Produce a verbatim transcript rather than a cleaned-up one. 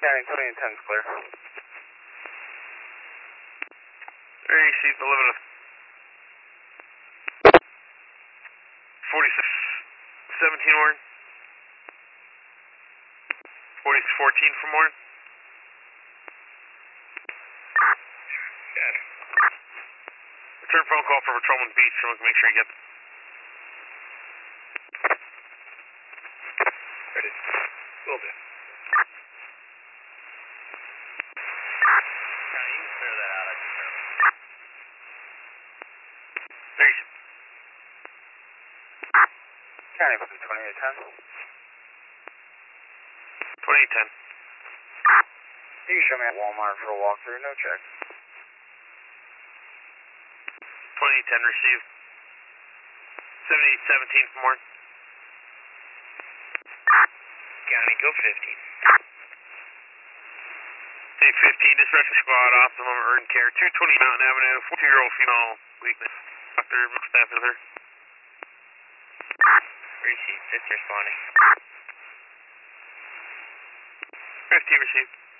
County twenty and ten is clear. Area received eleven of forty-six seventeen Warren. forty fourteen from Warren. Return phone call for Patrolman Beach. So make sure you get. Ready. Will do. County, you can clear that out. I can clear it. There you go. County from twenty-eight ten. twenty-eight ten. You can show me at Walmart for a walkthrough, no check. twenty-eight ten received. seventy-eight seventeen from Warren. County, go fifteen. Take fifteen, dispatch squad, optimum urgent care, two twenty Mountain Avenue, forty-year-old female, weakness. Doctor, staff is there. Received, fifty responding. fifteen received.